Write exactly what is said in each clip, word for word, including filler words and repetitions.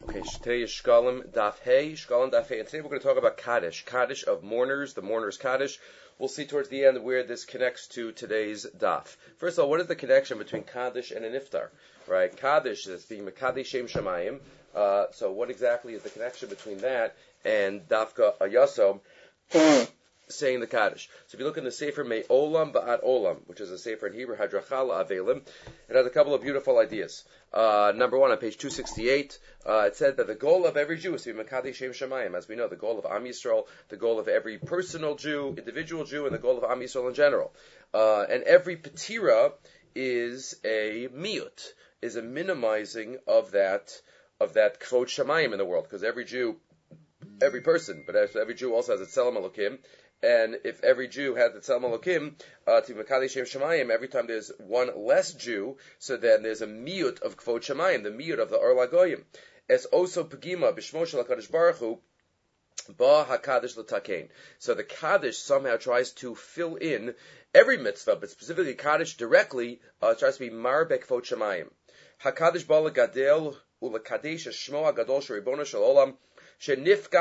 Okay, today is Shkalim Daf Hey, Shkalim Daf Hey, and today we're going to talk about Kaddish, Kaddish of mourners, the mourners Kaddish. We'll see towards the end where this connects to today's Daf. First of all, what is the connection between Kaddish and an Iftar? Right, Kaddish is being Mekaddish Shem Shamayim. Uh, so what exactly is the connection between that and Dafka Ayasom saying the Kaddish? So if you look in the Sefer Mei Olam Ba'at Olam, which is a Sefer in Hebrew, Hadrachala Avelim, it has a couple of beautiful ideas. Uh, number one, on page two sixty-eight, uh, it said that the goal of every Jew is to be Mekaddish Shem Shamayim. As we know, the goal of Am Yisrael, the goal of every personal Jew, individual Jew, and the goal of Am Yisrael in general. Uh, and every Petira is a miyut, is a minimizing of that, of that Kvod Shamayim in the world, because every Jew, every person, but every Jew also has a Tzelem Elokim. And if every Jew had the Tzelem Elokim, uh, to Mekaddish Shem Shamayim, every time there's one less Jew, so then there's a miyut of Kvod Shamayim, the miyut of the Or Lagoyim. Es oso pegima b'shmo shel HaKadosh Baruch Hu, ba HaKaddish l'takein. So the Kaddish somehow tries to fill in every mitzvah, but specifically Kaddish directly, uh, tries to be mar be'Kvod Shamayim. HaKaddish ba l'gadel u'l'kadesh shmo HaGadol shel Ribono shel Olam, it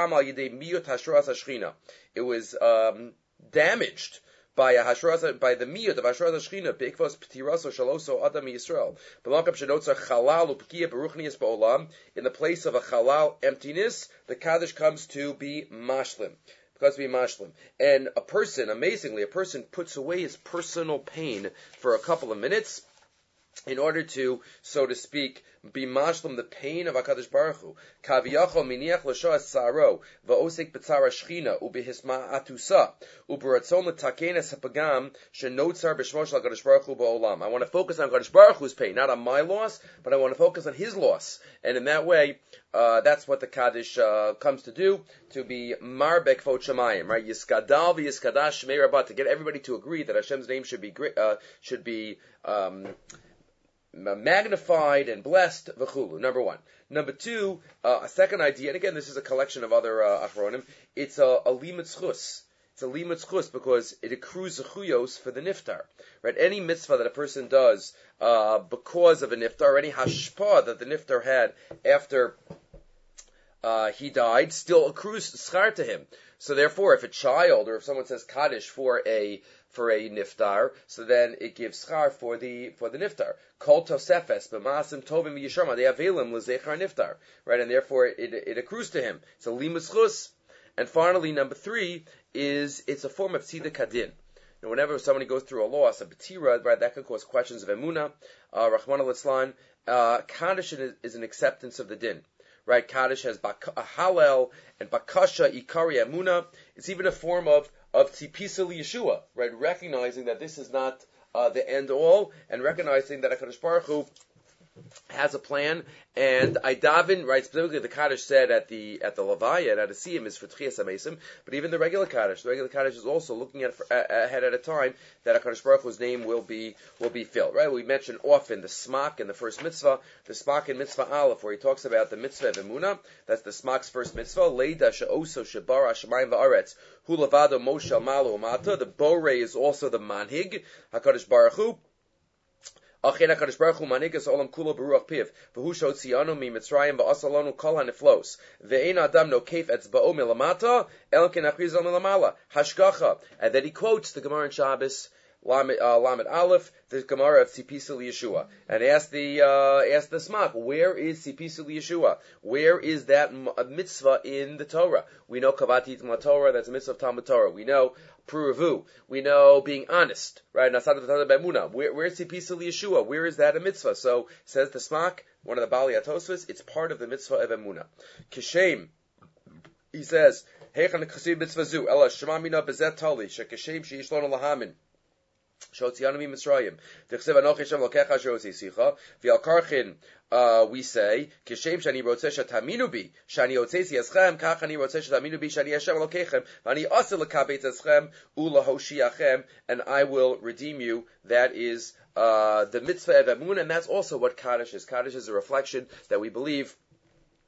was um, damaged by a hashras, by the miyut of hashras hashchina beikvos ptiraso shaloso adam Yisrael. B'makam shenotzar chalal u'pkiya beruchnias ba'olam. In the place of a chalal emptiness, the kaddish comes to be mashlim. Because to be mashlim, and a person, amazingly, a person puts away his personal pain for a couple of minutes in order to, so to speak, be mashlim the pain of HaKadosh Baruch Hu. Kaviyachol miniach l'shoas tzaro v'osek b'tzara shchina u'behisma atusa u'beratzon l'taken es hapagam shenotzar b'shmo shel HaKadosh Baruch Hu ba'olam. I want to focus on HaKadosh Baruch Hu's pain, not on my loss, but I want to focus on his loss. And in that way, uh, that's what the Kaddish uh, comes to do, to be mar be'kvod shamayim, right? Yiskadal v'yiskadash shmei rabbah, to get everybody to agree that Hashem's name should be uh, should be um, magnified and blessed, v'chulu, number one. Number two, uh, a second idea, and again, this is a collection of other uh, achronim, it's a, a limit chus. It's a limit chus because it accrues zechuyos for the niftar. Right? Any mitzvah that a person does uh, because of a niftar, or any hashpah that the niftar had after uh, he died, still accrues schar to him. So therefore, if a child, or if someone says kaddish for a for a niftar, so then it gives schar for the for the niftar. Kol tosefes b'maasim tovim v'yisharma they avelim l'zechar niftar, right? And therefore it it accrues to him. It's a limus chus. And finally, number three is it's a form of tziduk hadin. And whenever somebody goes through a loss, a betira, right, that can cause questions of emunah, uh, Rahman al-Islan. Uh, kaddish is, is an acceptance of the din. Right, Kaddish has bak- a halel and bakasha ikari amuna. It's even a form of of tzipisa liyeshua, right? Recognizing that this is not uh, the end all, and recognizing that HaKadosh Baruch Hu has a plan. And I daven, right, specifically the Kaddish said at the at the Levaya and at the Siyam is for Tchias HaMesim, but even the regular Kaddish, the regular Kaddish is also looking at uh, ahead at a time that HaKadosh Baruch Hu's name will be will be filled, right? We mention often the Smak in the first mitzvah, the Smak in Mitzvah Aleph, where he talks about the mitzvah of Emunah. That's the Smak's first mitzvah. Leida she'oso shebara shemayim va'aretz hu levado moshel malu umata. The Borei is also the Manhig, HaKadosh Baruch Hu. Achin HaKadosh Baruch Hu manigas olam kulo beruach piv v'hu shotzianu mi Mitzrayim v'asalonu kol haniflos ve'ein adam nokef etzba'o milamata el ken achrizal milamala hashgacha. And then he quotes the Gemara in Shabbos Lamed, uh, Lamed Aleph, the Gemara of Tzipisa Yeshua, and ask the uh, ask the Smak, where is Tzipisa Yeshua? Where is that m- mitzvah in the Torah? We know Kavati Itma Torah, that's a mitzvah of Talmud Torah. We know Puravu. We know being honest, right? Nasad B'Muna. Where where's Tzipisa Yeshua? Where is that a mitzvah? So says the Smak, one of the Bali Atosvos, it's part of the mitzvah of Emuna. Kishem, he says, Heichan Chasiv Mitzvah Zu, Ela Shema Mina Bezet Tali, Shekishem Sheishlon Lahamin. Shotzianu mi Mitzrayim. V'chsev anochi Hashem lokecha asher hotzisicha. V'al karchin we say, Kishem shani rotzeh shetaminu bi, shani hotzesi eschem, kach ani rotzeh shetaminu bi, shani Hashem lokechem, v'ani asa lekabetz eschem, ulahoshiachem, and I will redeem you. That is uh, the mitzvah of Emunah, and that's also what Kaddish is. Kaddish is a reflection that we believe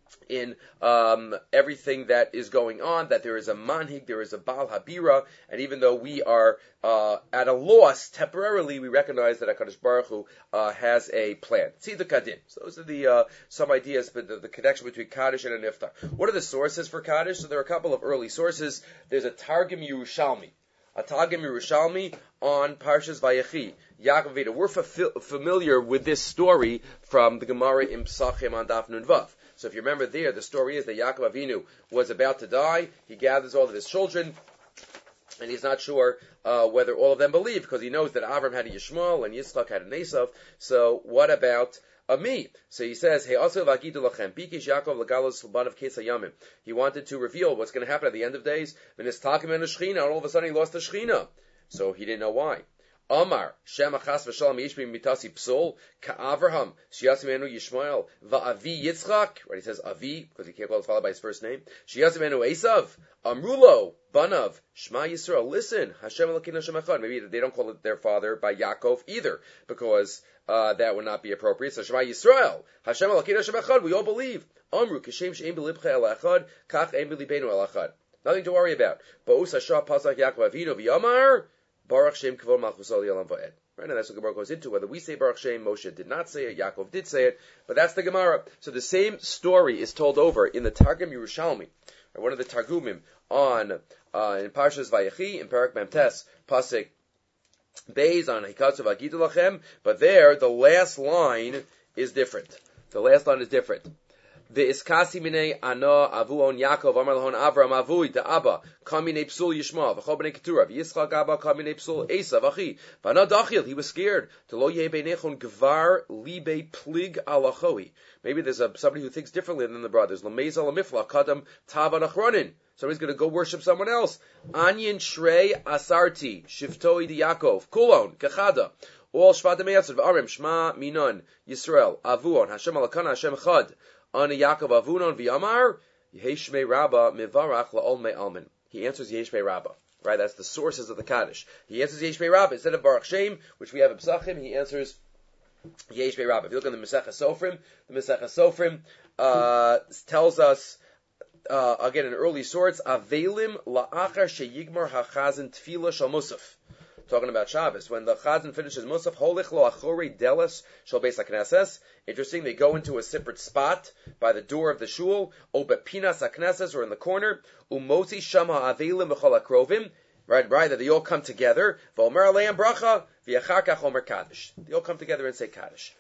in um, everything that is going on, that there is a manhig, there is a Baal Habira, and even though we are uh, at a loss temporarily, we recognize that HaKadosh Baruch Hu uh, has a plan. Tziduk Kadin. So those are the uh, some ideas, but the, the connection between Kaddish and a Niftar. What are the sources for Kaddish? So there are a couple of early sources. There's a Targum Yerushalmi. A Targum Yerushalmi on Parshas Vayechi. Yaakov Avinu. We're fa- familiar with this story from the Gemara in Psachim on Daf Nun Vav. So if you remember there, the story is that Yaakov Avinu was about to die. He gathers all of his children, and he's not sure uh, whether all of them believe, because he knows that Avram had a Yishmael and Yitzchak had an Esav. So what about uh, me? So he says, Hey, also vagidu lachem, bikish Yaakov legalos l'banav kesa yamim. He wanted to reveal what's going to happen at the end of days. V'nistakim en Shechina, and all of a sudden he lost the Shechina. So he didn't know why. Amar, Shem achas v'shalom yishmi mitasi psol, ka'avraham, shiyasimenu Yishmael, va'avi Yitzchak, right, he says Avi, because he can't call his father by his first name, shiyasimenu Esav, Amrulo, Banav, Shema Yisrael, listen, Hashem Elokeinu Hashem Echad. Maybe they don't call it their father by Yaakov either, because uh, that would not be appropriate. So Shema Yisrael, Hashem Elokeinu Hashem Echad, we all believe. Amru, Kishem She'em B'libcha El Echad, Kach Em B'libenu El Echad. Nothing to worry about. Ba'us Hashah Pasach Yaakov Avinu v'Yamar, Baruch Shem Kavod Malchus Al Yalam Va'ed. Right, and that's what Gemara goes into. Whether we say Baruch Shem, Moshe did not say it, Yaakov did say it, but that's the Gemara. So the same story is told over in the Targum Yerushalmi, or one of the Targumim on uh, in Parshas Vayechi in Parak Memtes Pasuk Beis on Hikatzu Vagidu Lachem, but there the last line is different. The last line is different. The iskasi minei ano avu on Yaakov amar lahon Avram avui da Abba kamine psul Yishmael v'chol bnei Keturah v'Yitzchak Abba kamine psul Esav achi v'ana dachil, he was scared to lo yeh beinechon gvar libe plig alachoi. Maybe there's a, somebody who thinks differently than the brothers. Lameza lamifla kadam tavan achronin. Somebody's going to go worship someone else. Anyin shrei asarti shiftoi di Yaakov kulon kachada. All shvatim yatzid v'arim shma minon Yisrael avuon Hashem alakana Hashem chad. Ana Yaakov avunon v'yamar Yeheshmei Rabba mivarach la'olmei almin. He answers Yeheshmei Rabba. Right, that's the sources of the Kaddish. He answers Yeheshmei Rabba instead of Baruch Shem, which we have in Psachim. He answers Yeheshmei Rabba. If you look in the Masechah Sofrim, the Masechah Sofrim uh, tells us uh, again in early source, Avelim la'achar sheyigmar hachazin tefillah shal musaf. Talking about Shabbos, when the Chazan finishes Musaf, Holich lo achori delas shal beis hakneses. Interesting, they go into a separate spot by the door of the shul, o bepinas hakneses, or in the corner, umotzi shama avelim v'chol akrovim. Right, right, that they all come together. V'omer aleim bracha v'yachar kach omer kaddish. They all come together and say Kaddish.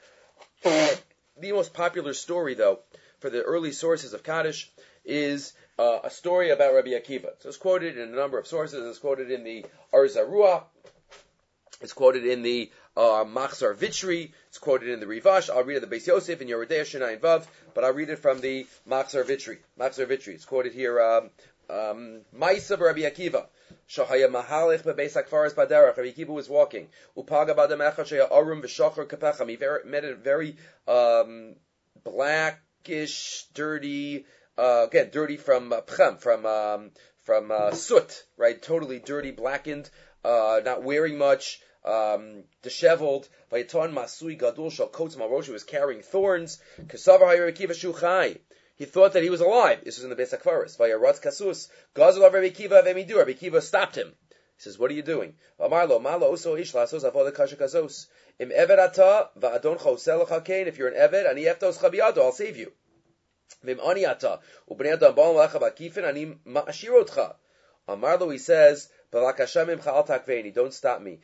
The most popular story, though, for the early sources of Kaddish is uh, a story about Rabbi Akiva. So it's quoted in a number of sources. It's quoted in the Or Zarua. It's quoted in the uh, Machzor Vitri. It's quoted in the Rivash. I'll read it the Beis Yosef in Yerodei Shinai and Vav, but I'll read it from the Machzor Vitri. Machzor Vitri. It's quoted here. Um, um, Ma'isa Rabbi Akiva. Shahaya Mahalech beBeis Hakfaras Baderach. Rabbi Akiva was walking. Upaga Badam Echad Sheya Arum v'Shachar Kapecham. He very, met a very um, blackish, dirty. Uh, again, dirty from uh, pchem, from um, from uh, soot. Right, totally dirty, blackened. Uh, not wearing much. Um, disheveled. Vayiton Masui Gadul Shal Kotzim Rosh. He was carrying thorns. Kasavar Hayir Akiva Shuchai. He thought that he was alive. This is in the Beis Hakfaras. Vayaratz Kasus. Gazul Rabbi Akiva Vemidu. Rabbi Akiva stopped him. He says, "What are you doing?" Amarlo Malo Oso Ish Lasos Avoda Kasha Kazos. Im Eved Ata Va'adon Chosel Chakein. If you're an Eved, Ani Eftos Chabiado, I'll save you. Vim Ani Ata Ubnei Adam Baal Malacha Bakifin Ani Ma'ashirotcha. Amarlo, he says, don't stop me.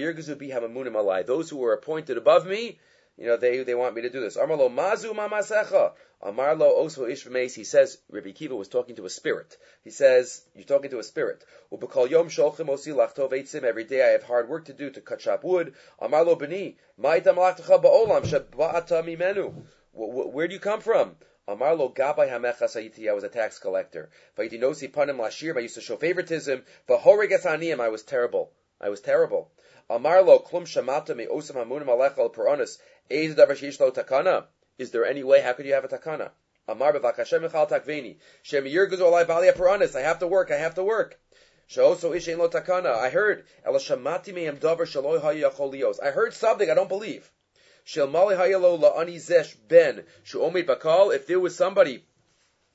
Those who were appointed above me, you know, they, they want me to do this. Amarlo mazu mamasecha. Amarlo oso ish v'meis. He says, Rabbi Akiva was talking to a spirit. He says, you're talking to a spirit. Ubekal yom sholchim osi lachtov eitzim. Every day I have hard work to do to cut chop wood. Amarlo b'ni. Ma'ita malachtecha ba'olam sheba'ata mimenu. Where do you come from? Amarlo Gabai Hamecha Sayiti, I was a tax collector. Vaitinosi Panim Lashir, I used to show favoritism. Vahoregas Aniyim, I was terrible. I was terrible. Amarlo Klum Shamata Me Osam Hamunim Alechal Puranis, Eiz Davar Shishlo Takana. Is there any way? How could you have a takana? Amar Bavakashem Michal Takveni. Shem Yirguz Olai Balia Puranis, I have to work, I have to work. Shaoso Ishain Lo Takana. I heard Ela Shamati Me'em Davar Shaloi Hayacholios. I heard something I don't believe. If there was somebody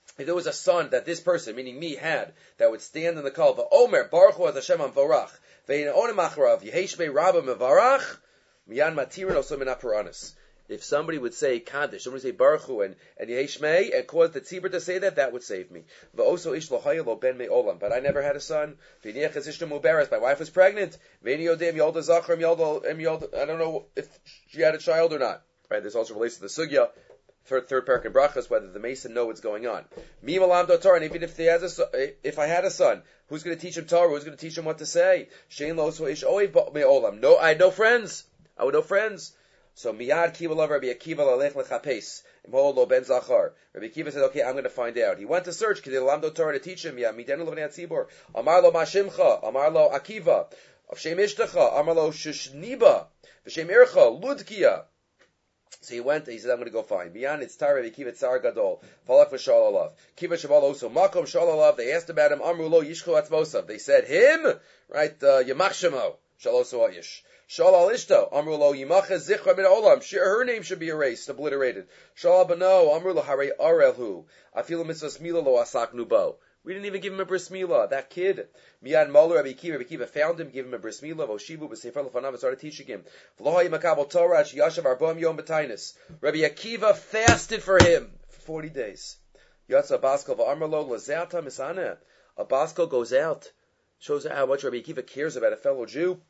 if there was a son that this person, meaning me, had, that would stand in the call, v'omer, Baruch Hu Hashem Amvorach, ve'in onem acharav, yeheshmei rabba mevarach, miyan matirin also min apuranis. If somebody would say Kaddish, somebody would say Baruch Hu and, and Yeheshmei, and cause the tzibur to say that, that would save me. V'oso ish lo hayel lo ben me'olam. But I never had a son. V'niach es ishta muberes. My wife was pregnant. V'ni yodem yolda zachar yolda, I don't know if she had a child or not. Right? This also relates to the sugya, third, third parak in brachas, whether the mason know what's going on. Mi malam do Torah, and even if he has a, if I had a son, who's going to teach him Torah? Who's going to teach him what to say? Shein lo so ish oiv me'olam. No, I had no friends. I had no friends. So miyad kiva love Rabbi Akiva lalech lechapes imhol lo ben zachar. Rabbi Akiva said, "Okay, I'm going to find out." He went to search kedei lamdo Torah to teach him. Yeah, midenu lo bnei tzibur. Amar lo mashimcha. Amar lo Akiva. V'shem ishtacha. Amar lo shushniba. V'shem ircha ludkia. So he went. He said, "I'm going to go find." Miyan it's tar Rabbi Akiva tzar gadol. Falach v'shal alav. Kiva shaval also makom shal alav. They asked about him. Amru lo yishchu atzvosav. They said him, right? Yamach shemo shalosu ayish. Shal al ishto, amru lo yimacha zichra min olam. Her name should be erased, obliterated. Shal bano, amru lo harei arelhu. Afilu mitzvah smila lo asaknu bo. We didn't even give him a bris milah. That kid, Miyad Moler Rabbi Akiva, Rabbi Akiva found him, gave him a bris milah. Voshivu b'sefer lefanav and started teaching him. V'lo hayimakabel Torah sheyashav arba'am yom b'tainis. Rabbi Akiva fasted for him for forty days. Yatsa Baskal v'amrlo lazata misana. A Baskal goes out, shows how much Rabbi Akiva cares about a fellow Jew.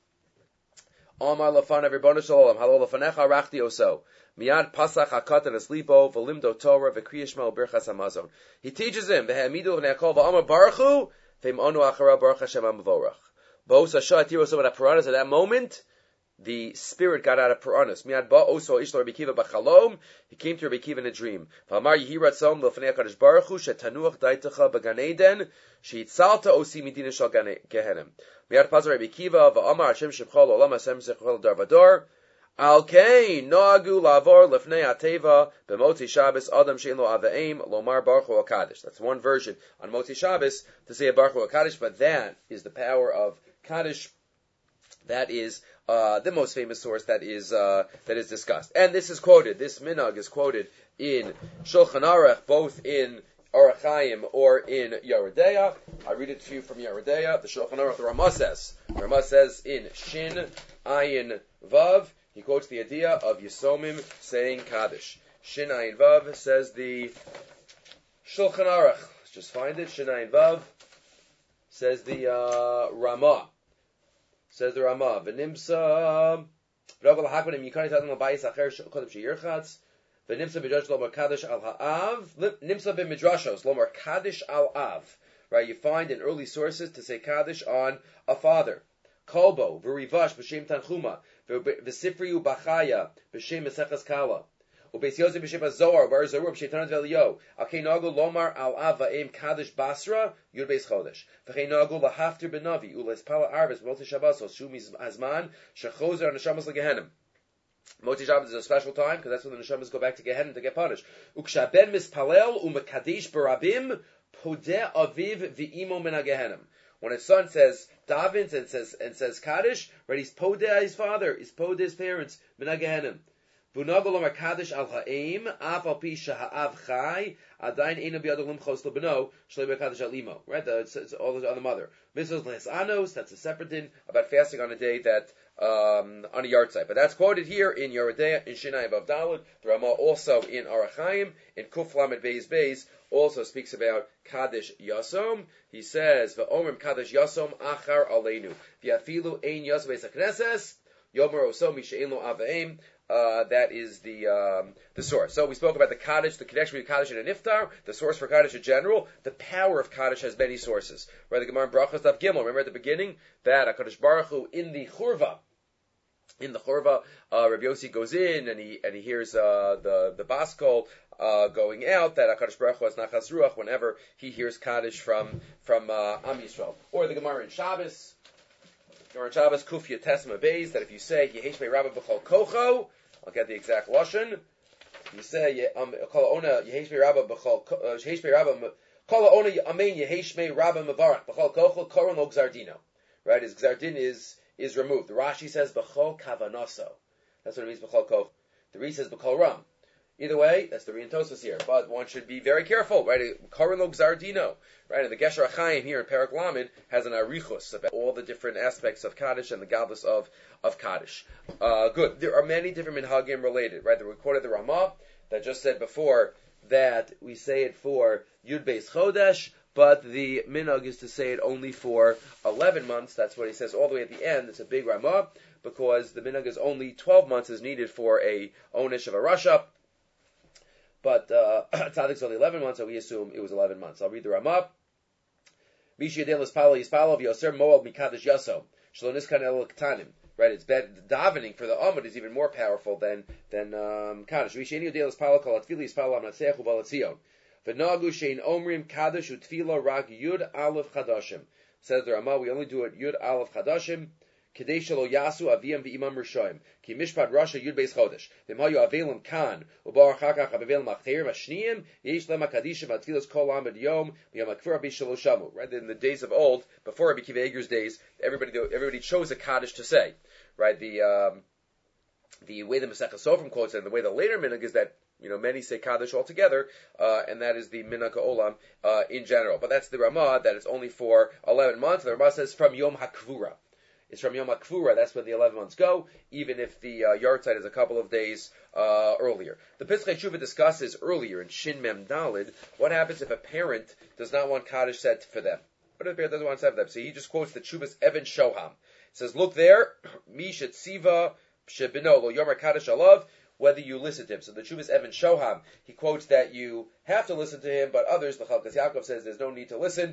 Amar lafan everybody shalom. Halo lafanecha rachti oso. Miyad pasach hakatan aslipo v'limdo Torah v'kriyishma u'birchas hamazon. He teaches him v'hamidu v'ne'akol v'amar baruch hu v'imonu achara baruch Hashem ha'mavorach. Ba'os hashah atiroso v'napuranas. At that moment, the spirit got out of Puranas. Miyad ba'oso ishlo Rabbi Akiva b'chalom. He came to Rabbi Akiva in a dream. V'amar yehi ratzon l'fanei HaKadosh Baruch Hu shetanuach daitecha b'gan Eden sheyitzalta osi midina shal Gehenim. Miyad pazar Rabbi Akiva v'amar Hashem shemchol olam Hashem zechol dar vador. Al kain noagu lavor lefnei ateva b'motzi Shabbos adam shein lo aveim lomar Baruch Hu HaKadosh. That's one version on Motzi Shabbos to say a Baruch Hu HaKadosh, but that is the power of Kaddish. That is uh, the most famous source that is uh, that is discussed, and this is quoted. This minhag is quoted in Shulchan Aruch, both in Orach Chaim or in Yoreh De'ah. I read it to you from Yoreh De'ah. The Shulchan Aruch, the Ramah says, the Ramah says in Shin Ayin Vav, he quotes the idea of Yisomim saying Kaddish. Shin Ayin Vav says the Shulchan Aruch. Let's just find it. Shin Ayin Vav says the uh, Ramah. Says the Ramah, v'nimsa v'rav l'hakmanim yikani tadam l'bayis acher kodem sheyirchatz v'nimsa b'midrash lomar kaddish al ha'av nimsa b'midrashos lomar kaddish al av. Right, you find in early sources to say kaddish on a father. Kolbo v'rivash b'shem tanchuma v'sifriu b'chaya b'shem meseches kala. Ubeis Yosef b'shem hazohar bar zarur b'shem tanat v'eliyo. Akei nagu lomar al av va'em kaddish basra yud beis chodesh. V'chei nagu lahaftir b'navi ules pala arbes b'motzi Shabbos shumi hazman shechozer neshamas legehenim. Motzi Shabbos is a special time because that's when the neshamas go back to Gehenim to get punished. Ukshaben mispalel umekadesh barabim podeh aviv v'imo min hagehenim. When a son says davens and says and says kaddish, right? He's podeh his father, he's podeh his parents min hagehenim. V'nagol omar kaddish al ha'im, af al pi shaha'av chai, adayin eino biyado limchos lebeno, shalei b'kaddish al imo. Right, it's, it's all the other mother. Mitzvos les anos, that's a separate din about fasting on a day that, um, on a yard site. But that's quoted here in Yoreh De'ah, in Shinai Vav Daled. The Ramah also in Orach Chaim, in Kuf Lamed Beis Beis, also speaks about Kaddish Yasom. He says, V'omrim Kaddish Yasom achar aleinu. V'yafilu ein Yasom beis HaKnesses, yomer oso mi she'en lo aveim. Uh, that is the um, the source. So we spoke about the Kaddish, the connection between Kaddish and a Niftar, the source for Kaddish in general. The power of Kaddish has many sources. Right, the Gemara in Brachos Daf Gimel. Remember at the beginning that HaKadosh Baruch Hu in the Churva, in the Churva, uh, Rabbi Yossi goes in and he and he hears uh, the the Baskol uh, going out. That HaKadosh Baruch Hu has Nachas Ruach whenever he hears Kaddish from from uh, Am Yisrael. Or the Gemara in Shabbos. Gemara in Shabbos Kuf Yotesma Beis, that if you say Yehesh Me Rabba B'chol Kocho, I'll get the exact lashon. You say um kol ona yehesh me rabba b'chol yehesh me rabba kol ona amen yehesh me rabba mevarach b'chol kochel koron lo gzardino. Right, his gzardin is is removed. The Rashi says b'chol kavanaso. That's what it means b'chol koch. The Ri says b'chol ram. Either way, that's the Rian Tosfos here. But one should be very careful, right? Karan lo Gzardino, right? And the Gesher Achayim here in Perek Lamed has an arichus about all the different aspects of Kaddish and the gadlus of, of Kaddish. Uh, good. There are many different minhagim related, right? We quoted the Ramah that just said before that we say it for Yud Beis Chodesh, but the minhag is to say it only for eleven months. That's what he says all the way at the end. It's a big Ramah, because the minhag is only twelve months is needed for a onish of a rasha. But uh, Tzaddik's only eleven months, so we assume it was eleven months. I'll read the Ramah. Mishi Yedel Ispalo Yispalo V'Yoser Moel Mikadosh Yaso Shlo Niskan El Ktanim. Right, it's bad. Davening for the Amud is even more powerful than than um, Kaddish. Mishi Yedel Ispalo Kol Atfili Ispalo Amnatzechu Balatzion. V'Nagu Shein Omrim Kaddish Utfilo Rak Yud Aleph Chadashim. Says the Ramah, we only do it Yud Aleph Chadashim. Kedei shelo yasu aviyam v'imam rishoyim ki mishpat rasha yud beis chodesh v'im hayu avelim kan ubar chakach avelim acherim ashniyim yesh lem hakadishim atfilas kol amid yom v'yam hakfir b'shelo shamu. Right, in the days of old, before Rabbi Akiva Eiger's days, everybody everybody chose a kaddish to say. Right, the um, the way the Masechah Sofrim quotes it, and the way the later minhag is that, you know, many say Kaddish altogether, uh, and that is the Minhag Olam uh, in general. But that's the Ramah, that it's only for eleven months. The Ramah says from Yom HaKvura. It's from Yom HaKvura, that's where the eleven months go, even if the uh, yard site is a couple of days uh, earlier. The Pischei Tshuva discusses earlier in Shin Mem Dalid, what happens if a parent does not want Kaddish said for them? What if a parent doesn't want to have them? So he just quotes the Tshuvas Evan Shoham. He says, look there, Mi Shetziva Shebino Lo Yomer Kaddish Alav, whether you listen to him. So the Tshuvas Evan Shoham, he quotes that you have to listen to him, but others, the Chalkas Yaakov says there's no need to listen,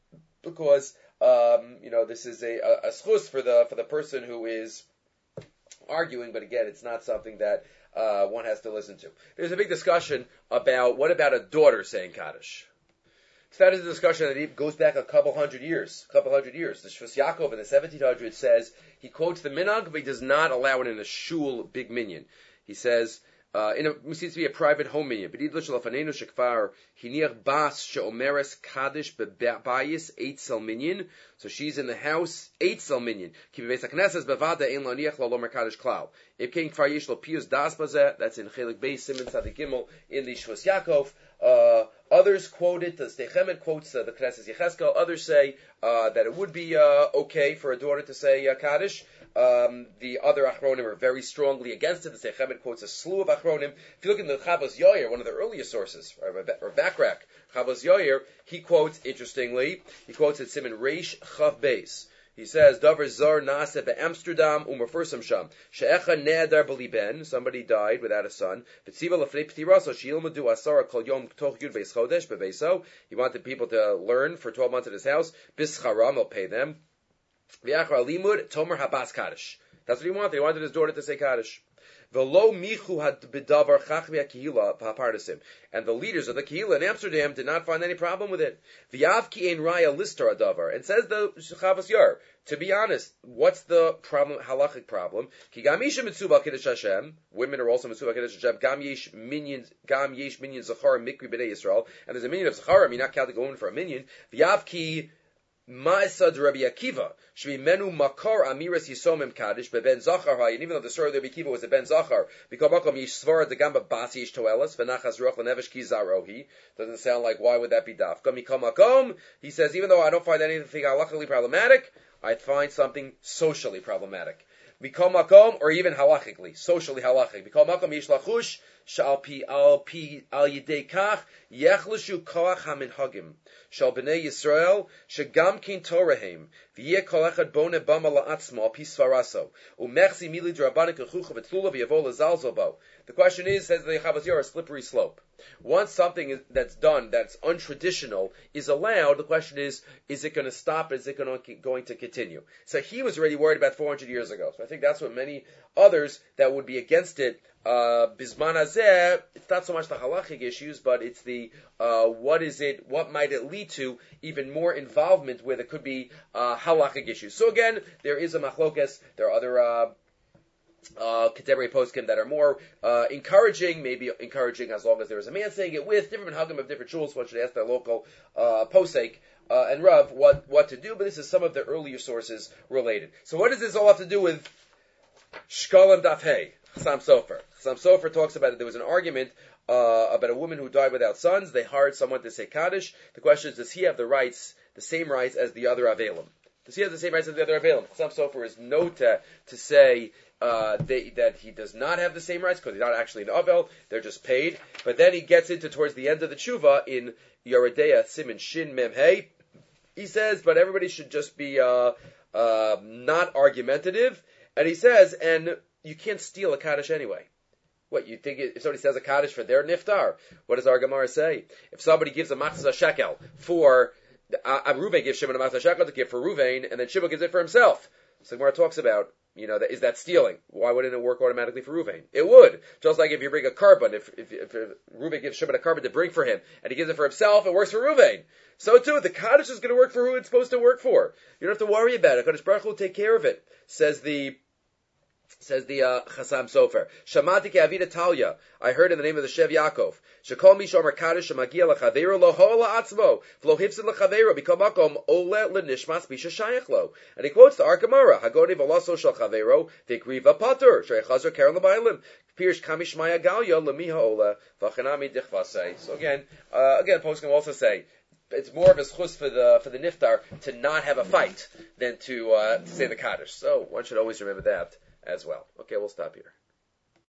because Um, you know, this is a, a, a schus for the for the person who is arguing, but again, it's not something that uh, one has to listen to. There's a big discussion about what about a daughter saying Kaddish. So that is a discussion that goes back a couple hundred years. A couple hundred years. The Shvus Yaakov in the seventeen hundreds says he quotes the minhag, but he does not allow it in a shul big minyan. He says. Uh, in a, it seems to be a private home minyan. B'didlo shel afanenu shekvar hiniach bas sheomeres kaddish bebayis eitzel minyan. So she's in the house eitzel minyan. Ki bebeis hakneses bevada ein lo niach lo lomer kaddish klal. If kein kvar yesh lo pius das bazeh, that's in Chelik Beis Siman Tzadik Gimel in the Shvus Yaakov. Uh, others quote it. The Steichemet quotes uh, the Knesset Yecheskel. Others say uh, that it would be uh, okay for a daughter to say uh, Kaddish. Um, the other Achronim are very strongly against it. The Steichemet quotes a slew of Achronim. If you look in the Chavos Yoyer, one of the earliest sources, or, or Bakrak, Chavos Yoyer, he quotes, interestingly, he quotes it Siman Reish Chav Beis. He says, Davar Zar Nase be'Amsterdam u'Mefursam Sham. She'echa ne'adar b'liben, somebody died without a son. V'tziva l'fnei p'tiraso, she'ilmadu asara kol yom toch yud beis chodesh be'beiso. He wanted people to learn for twelve months at his house. Bischaram, he'll pay them. V'achar limud, tomer habas Kaddish. That's what he wanted. He wanted his daughter to say Kaddish. V'lo michu had b'davar chachmi ha'kehila v'hapardesim. And the leaders of the kehila in Amsterdam did not find any problem with it. V'yav ki ein raya lister adavar. And says the Chavos Yair, to be honest, what's the problem, halachic problem? Ki gam isha mitzuba kiddush Hashem. Women are also mitzuba kiddush Hashem. Gam yesh minions, gam yesh minions zachar mikri b'nei Yisrael. And there's a minion of zacharim. You're not counting a woman for a minion. V'yav ki Ma'asad Rabbi Akiva, Shvimenu Makar Amiras Yisomim Kaddish, Beben Zachar, and even though the story of Rabbi Akiva was a Ben Zachar, because Makom Yishsvar the Gamba Basi Yish Toelas, Venachas Ruach Lenevesh Ki Zarohi, doesn't sound like why would that be dafka? Mikom Makom, he says, even though I don't find anything halachically problematic, I find something socially problematic. Mikom Makom, or even halachically, socially halachic. Mikom Makom Yish Lachush, Shal Pi Al Pi Al Yidei Kach, Yechlushu Koach HaMinhagim. Shal B'nei Yisrael, Shegam Kin Torahem, V'yeh Kol Echad Boneh Bama La'atzmo, Al Pi Svaraso, U'mechzi Mili D'Rabbanan Kechucha V'Tlula V'yavo L'Zalzo Bo. The question is, says the Chavos Yair, a slippery slope. Once something is, that's done, that's untraditional, is allowed, the question is, is it going to stop, is it going to, going to continue? So he was already worried about four hundred years ago. So I think that's what many others that would be against it, uh, Bisman Hazeh, it's not so much the halachic issues, but it's the, uh, what is it, what might it lead to, even more involvement where there could be, uh, halachic issues. So again, there is a machlokes, there are other, uh, Uh, Ketevri poskim that are more uh, encouraging, maybe encouraging as long as there is a man saying it with different hagam of different shuls. One should ask their local uh, posek uh, and rav what what to do. But this is some of the earlier sources related. So what does this all have to do with Shkolim Daf Hey? Chassam Sofer. Chassam Sofer talks about it. There was an argument uh, about a woman who died without sons. They hired someone to say Kaddish. The question is, does he have the rights, the same rights as the other Avelim? Does he have the same rights as the other Avelim? Chassam Sofer is nota to say uh, they, that he does not have the same rights because he's not actually an Avel. They're just paid. But then he gets into towards the end of the tshuva in Yeridea Siman Shin Mem Hey. He says, but everybody should just be uh, uh, not argumentative. And he says, and you can't steal a Kaddish anyway. What, you think it, if somebody says a Kaddish for their niftar, what does our Gemara say? If somebody gives a matzah shekel for, uh, Reuven gives Shimon a matzah shekel to give for Reuven, and then Shimon gives it for himself. So Gemara talks about, you know, that, is that stealing? Why wouldn't it work automatically for Reuven? It would. Just like if you bring a carbon, if, if, if Reuven gives Shimon a carbon to bring for him, and he gives it for himself, it works for Reuven. So too, the Kaddish is going to work for who it's supposed to work for. You don't have to worry about it. Kaddish Baruch Hu will take care of it. Says the, Says the uh, Chassam Sofer. Shamati ke'avida Talia. I heard in the name of the Shev Yaakov. Shekol mi shomer kaddish shemagia lechaveiro lo ho la'atzmo v'lo hipsid lechaveiro b'kol makom ole lenishmas bisha shayach lo. And he quotes the Arkamara. Hagoni v'laso shel chaveiro v'griva patur she'echazor karen l'baylim pirish kamishmaya galya lemiha ole v'chanami dichvasei. So again, uh, again, folks can also say it's more of a schus for the for the niftar to not have a fight than to uh, to say the kaddish. So one should always remember that as well. Okay, we'll stop here.